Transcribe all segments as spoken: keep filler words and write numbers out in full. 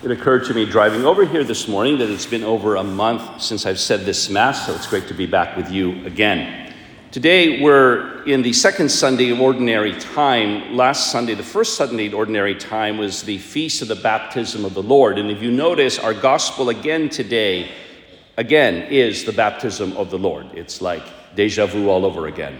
It occurred to me driving over here this morning that it's been over a month since I've said this Mass, so it's great to be back with you again. Today we're in the second Sunday of Ordinary Time. Last Sunday, the first Sunday of Ordinary Time, was the Feast of the Baptism of the Lord. And if you notice, our Gospel again today, again, is the baptism of the Lord. It's like deja vu all over again.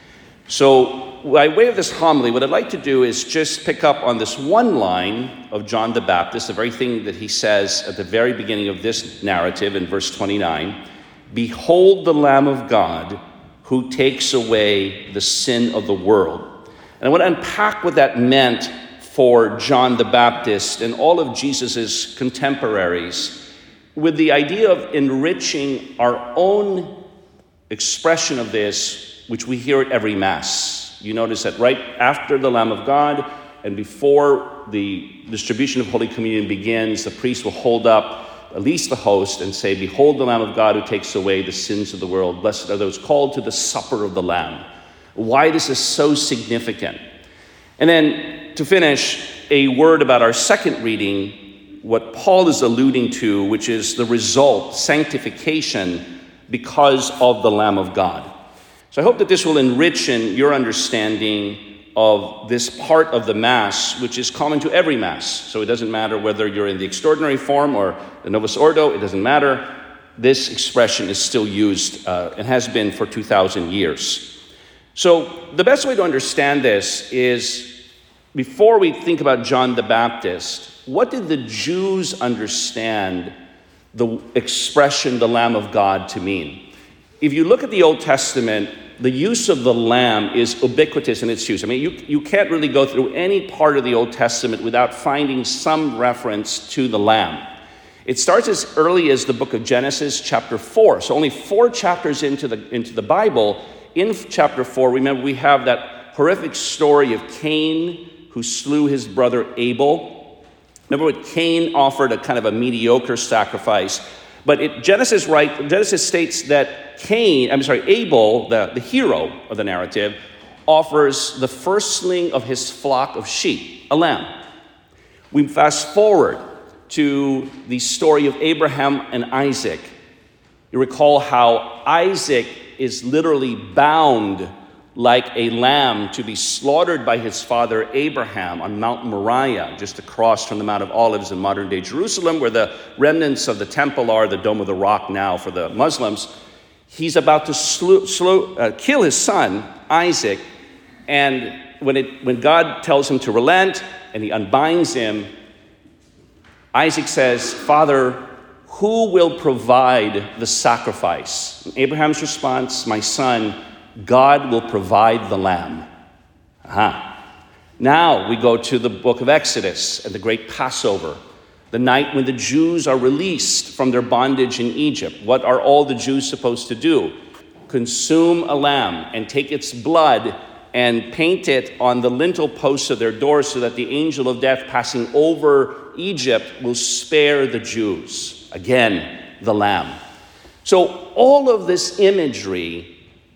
So, by way of this homily, what I'd like to do is just pick up on this one line of John the Baptist, the very thing that he says at the very beginning of this narrative in verse twenty-nine. Behold the Lamb of God who takes away the sin of the world. And I want to unpack what that meant for John the Baptist and all of Jesus's contemporaries with the idea of enriching our own expression of this, which we hear at every Mass. You notice that right after the Lamb of God and before the distribution of Holy Communion begins, the priest will hold up at least the host and say, Behold the Lamb of God who takes away the sins of the world. Blessed are those called to the supper of the Lamb. Why this is so significant. And then to finish, a word about our second reading, what Paul is alluding to, which is the result, sanctification, because of the Lamb of God. So I hope that this will enrich in your understanding of this part of the Mass, which is common to every Mass. So it doesn't matter whether you're in the extraordinary form or the Novus Ordo, it doesn't matter. This expression is still used uh, and has been for two thousand years. So the best way to understand this is, before we think about John the Baptist, what did the Jews understand the expression, the Lamb of God, to mean? If you look at the Old Testament, the use of the lamb is ubiquitous in its use. I mean, you, you can't really go through any part of the Old Testament without finding some reference to the lamb. It starts as early as the book of Genesis, chapter four. So only four chapters into the, into the Bible. In chapter four, remember, we have that horrific story of Cain, who slew his brother Abel. Remember what Cain offered, a kind of a mediocre sacrifice. But it, Genesis, right, Genesis states that Cain, I'm sorry, Abel, the, the hero of the narrative, offers the firstling of his flock of sheep, a lamb. We fast forward to the story of Abraham and Isaac. You recall how Isaac is literally bound like a lamb to be slaughtered by his father Abraham on Mount Moriah, just across from the Mount of Olives in modern-day Jerusalem, where the remnants of the temple are, the Dome of the Rock now for the Muslims. He's about to slew, slew, uh, kill his son, Isaac, and when, it, when God tells him to relent and he unbinds him, Isaac says, Father, who will provide the sacrifice? And Abraham's response, my son, God will provide the lamb. Aha. Now we go to the book of Exodus and the great Passover, the night when the Jews are released from their bondage in Egypt. What are all the Jews supposed to do? Consume a lamb and take its blood and paint it on the lintel posts of their doors so that the angel of death passing over Egypt will spare the Jews. Again, the lamb. So all of this imagery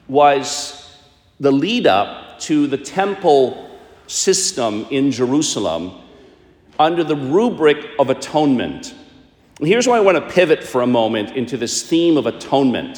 was the lead up to the temple system in Jerusalem under the rubric of atonement. And here's why I want to pivot for a moment into this theme of atonement,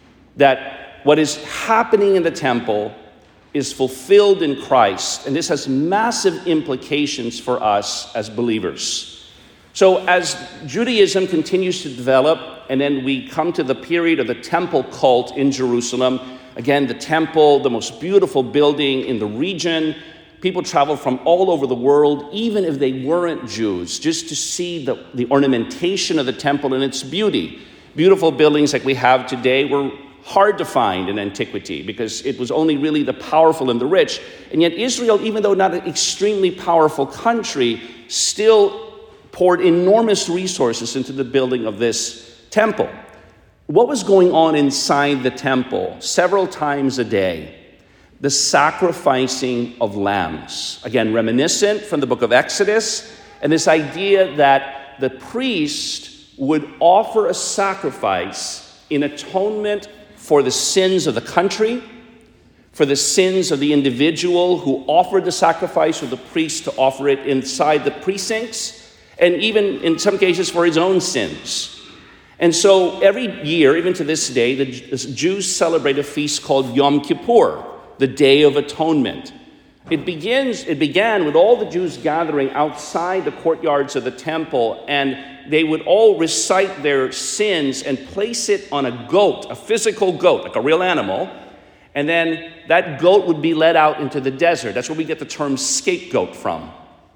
that what is happening in the temple is fulfilled in Christ, and this has massive implications for us as believers. So as Judaism continues to develop, and then we come to the period of the temple cult in Jerusalem. Again, the temple, the most beautiful building in the region. People travel from all over the world, even if they weren't Jews, just to see the, the ornamentation of the temple and its beauty. Beautiful buildings like we have today were hard to find in antiquity because it was only really the powerful and the rich. And yet Israel, even though not an extremely powerful country, still poured enormous resources into the building of this temple. What was going on inside the temple several times a day? The sacrificing of lambs. Again, reminiscent from the book of Exodus, and this idea that the priest would offer a sacrifice in atonement for the sins of the country, for the sins of the individual who offered the sacrifice, or the priest to offer it inside the precincts, and even in some cases for his own sins. And so every year, even to this day, the Jews celebrate a feast called Yom Kippur, the Day of Atonement. It begins. It began with all the Jews gathering outside the courtyards of the temple, and they would all recite their sins and place it on a goat, a physical goat, like a real animal, and then that goat would be led out into the desert. That's where we get the term scapegoat from.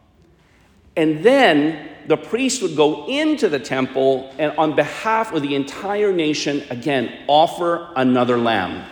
And then the priest would go into the temple and on behalf of the entire nation, again, offer another lamb.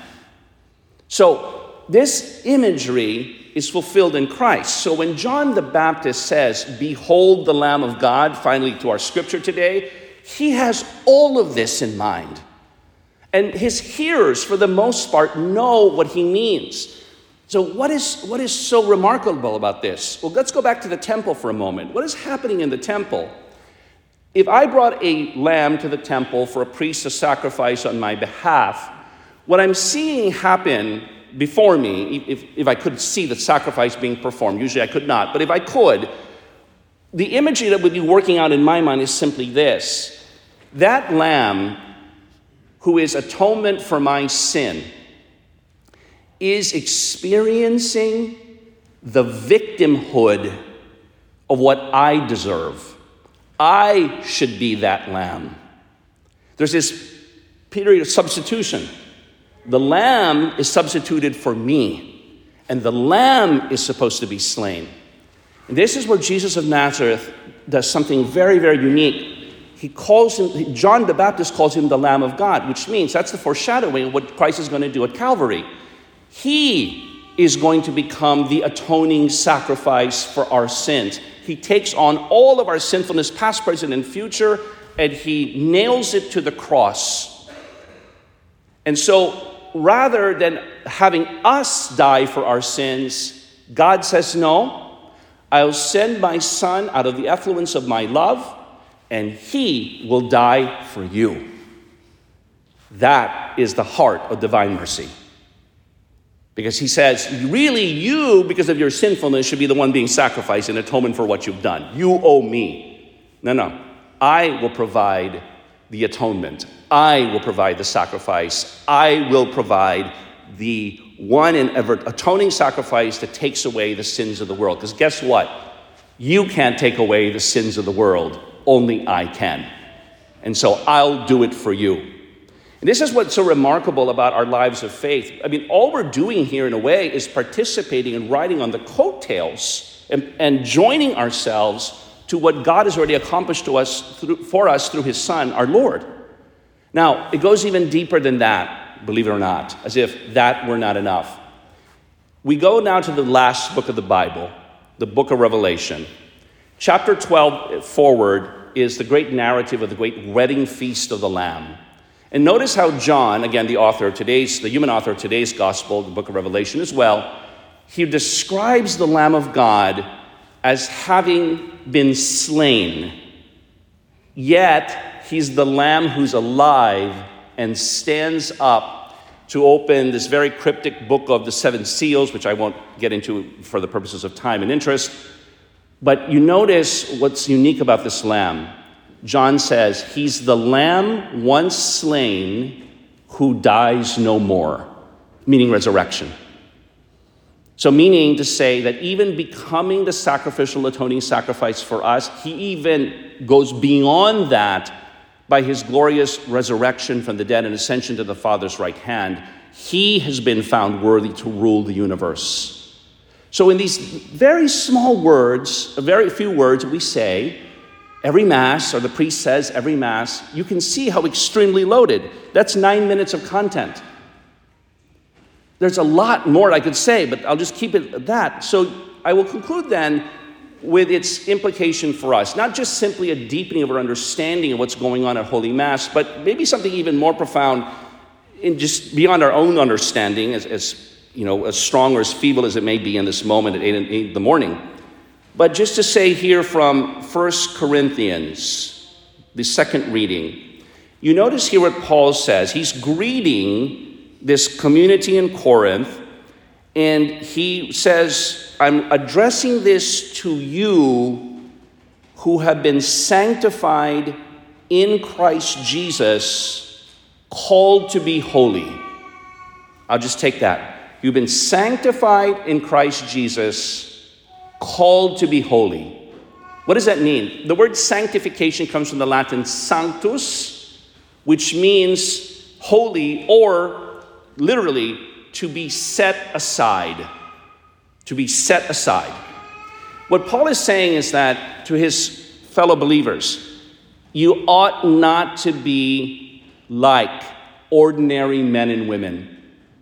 So this imagery is fulfilled in Christ. So when John the Baptist says, "Behold the Lamb of God," finally to our scripture today, he has all of this in mind. And his hearers, for the most part, know what he means. So what is, what is so remarkable about this? Well, let's go back to the temple for a moment. What is happening in the temple? If I brought a lamb to the temple for a priest to sacrifice on my behalf, what I'm seeing happen before me, if, if I could see the sacrifice being performed, usually I could not, but if I could, the imagery that would be working out in my mind is simply this. That lamb, who is atonement for my sin, is experiencing the victimhood of what I deserve. I should be that lamb. There's this period of substitution. The lamb is substituted for me, and the lamb is supposed to be slain. And this is where Jesus of Nazareth does something very, very unique. He calls him, John the Baptist calls him the Lamb of God, which means that's the foreshadowing of what Christ is going to do at Calvary. He is going to become the atoning sacrifice for our sins. He takes on all of our sinfulness, past, present, and future, and he nails it to the cross. And so, rather than having us die for our sins, God says, no, I'll send my son out of the effluence of my love, and he will die for you. That is the heart of divine mercy. Because he says, really, you, because of your sinfulness, should be the one being sacrificed in atonement for what you've done. You owe me. No, no. I will provide the atonement. I will provide the sacrifice. I will provide the one and ever atoning sacrifice that takes away the sins of the world. Because guess what? You can't take away the sins of the world. Only I can. And so I'll do it for you. And this is what's so remarkable about our lives of faith. I mean, all we're doing here in a way is participating and riding on the coattails and, and joining ourselves to what God has already accomplished to us through, for us through his Son, our Lord. Now, it goes even deeper than that, believe it or not, as if that were not enough. We go now to the last book of the Bible, the book of Revelation. Chapter twelve forward is the great narrative of the great wedding feast of the Lamb. And notice how John, again, the author of today's, the human author of today's gospel, the book of Revelation as well, he describes the Lamb of God as having been slain. Yet, he's the Lamb who's alive and stands up to open this very cryptic book of the seven seals, which I won't get into for the purposes of time and interest. But you notice what's unique about this Lamb. John says, he's the Lamb once slain who dies no more, meaning resurrection. So meaning to say that even becoming the sacrificial atoning sacrifice for us, he even goes beyond that by his glorious resurrection from the dead and ascension to the Father's right hand. He has been found worthy to rule the universe. So in these very small words, a very few words we say, every Mass, or the priest says every Mass, you can see how extremely loaded. That's nine minutes of content. There's a lot more I could say, but I'll just keep it at that. So I will conclude then with its implication for us, not just simply a deepening of our understanding of what's going on at Holy Mass, but maybe something even more profound in just beyond our own understanding, as, as you know, as strong or as feeble as it may be in this moment at eight in the morning. But just to say here from First Corinthians, the second reading, you notice here what Paul says. He's greeting this community in Corinth, and he says, I'm addressing this to you who have been sanctified in Christ Jesus, called to be holy. I'll just take that. You've been sanctified in Christ Jesus, called to be holy. What does that mean? The word sanctification comes from the Latin sanctus, which means holy, or literally to be set aside. To be set aside. What Paul is saying is that to his fellow believers, you ought not to be like ordinary men and women.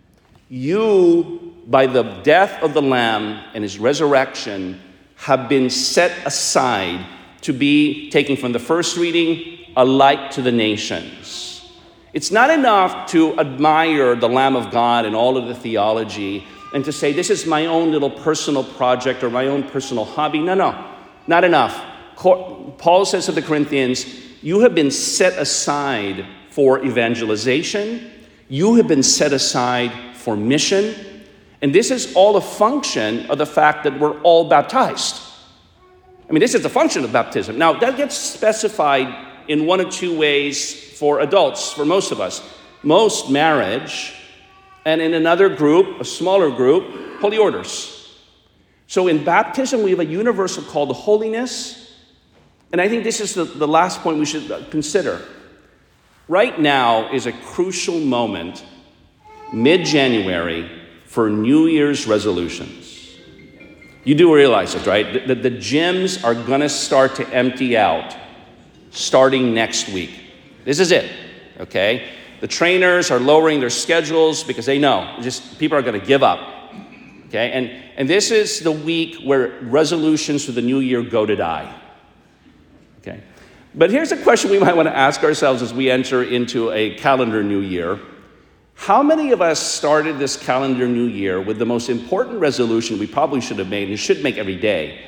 You, by the death of the Lamb and his resurrection, have been set aside to be, taken from the first reading, a light to the nations. It's not enough to admire the Lamb of God and all of the theology and to say, this is my own little personal project or my own personal hobby. No, no, not enough. Paul says to the Corinthians, you have been set aside for evangelization. You have been set aside for mission. And this is all a function of the fact that we're all baptized. I mean, this is the function of baptism. Now, that gets specified in one or two ways for adults, for most of us. Most marriage, and in another group, a smaller group, holy orders. So in baptism, we have a universal call to holiness. And I think this is the, the last point we should consider. Right now is a crucial moment, mid-January, for New Year's resolutions. You do realize it, right? The, the, the gyms are going to start to empty out starting next week. This is it, okay? The trainers are lowering their schedules because they know just people are going to give up, okay? And, and this is the week where resolutions for the new year go to die. Okay. But here's a question we might want to ask ourselves as we enter into a calendar new year. How many of us started this calendar new year with the most important resolution we probably should have made and should make every day?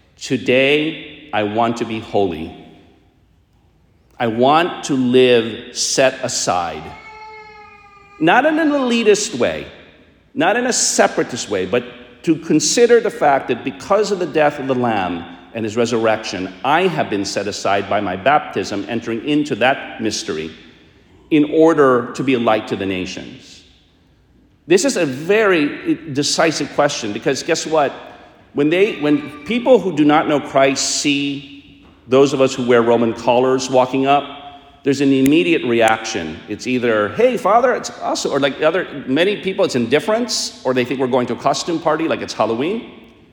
Today, I want to be holy. I want to live set aside. Not in an elitist way, not in a separatist way, but to consider the fact that because of the death of the Lamb and his resurrection, I have been set aside by my baptism, entering into that mystery in order to be a light to the nations. This is a very decisive question because guess what? When they, when people who do not know Christ see those of us who wear Roman collars walking up, there's an immediate reaction. It's either, hey, Father, it's us, or like other many people, it's indifference, or they think we're going to a costume party like it's Halloween.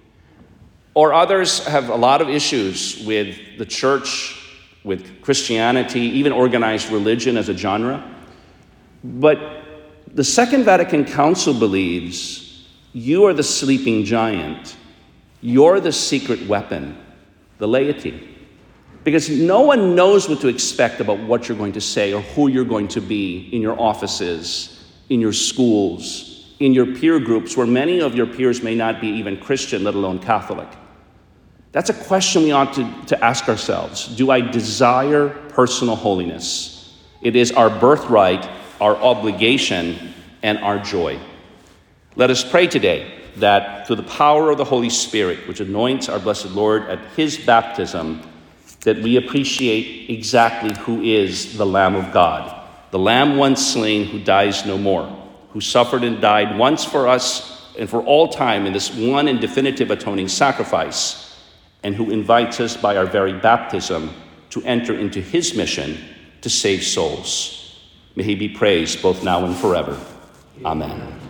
Or others have a lot of issues with the church, with Christianity, even organized religion as a genre. But the Second Vatican Council believes you are the sleeping giant. You're the secret weapon, the laity. Because no one knows what to expect about what you're going to say or who you're going to be in your offices, in your schools, in your peer groups, where many of your peers may not be even Christian, let alone Catholic. That's a question we ought to, to ask ourselves. Do I desire personal holiness? It is our birthright, our obligation, and our joy. Let us pray today that through the power of the Holy Spirit, which anoints our blessed Lord at his baptism, that we appreciate exactly who is the Lamb of God, the Lamb once slain who dies no more, who suffered and died once for us and for all time in this one and definitive atoning sacrifice, and who invites us by our very baptism to enter into his mission to save souls. May he be praised both now and forever. Amen.